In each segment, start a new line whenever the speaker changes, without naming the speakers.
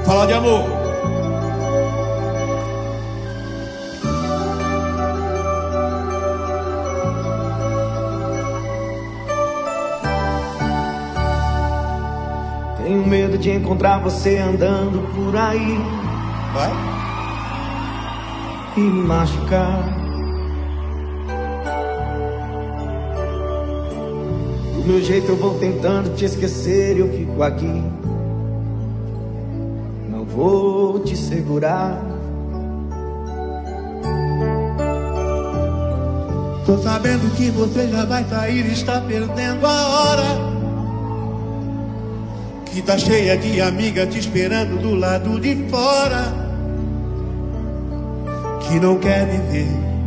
falar de amor.
Tenho medo de encontrar você andando por aí.
Vai?
E me machucar. Do meu jeito eu vou tentando te esquecer e eu fico aqui. Não vou te segurar.
Tô sabendo que você já vai sair e está perdendo a hora. Que tá cheia de amiga te esperando do lado de fora. Que não quer viver,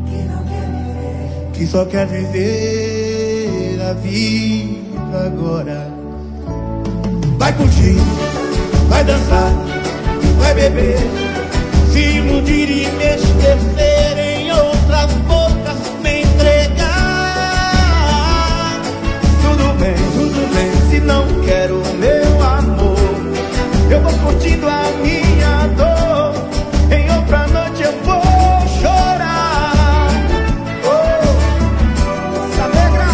que só quer viver a vida agora. Vai curtir, vai dançar, vai beber, se iludir e me esquecer, em outras bocas me entregar.
Tudo bem, se não quero o meu amor, eu vou curtindo a minha dor. Em outra noite eu vou chorar. Oh, se alegra.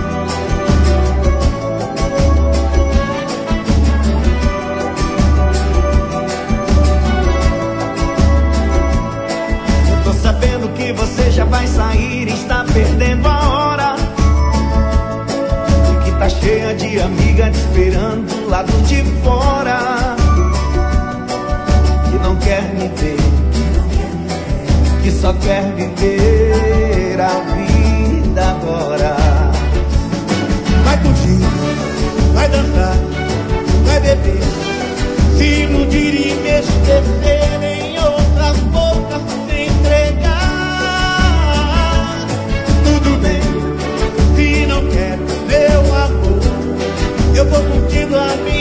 Eu tô sabendo que você já vai sair e está perdendo a hora. E que tá cheia de amiga te esperando do lado de fora. Que não quer me ver, que só quer viver a vida agora.
Vai curtir, vai dançar, vai beber, se iludir e me esquecer, em outras bocas se entregar. Tudo bem, se não quero meu amor, eu vou curtindo a minha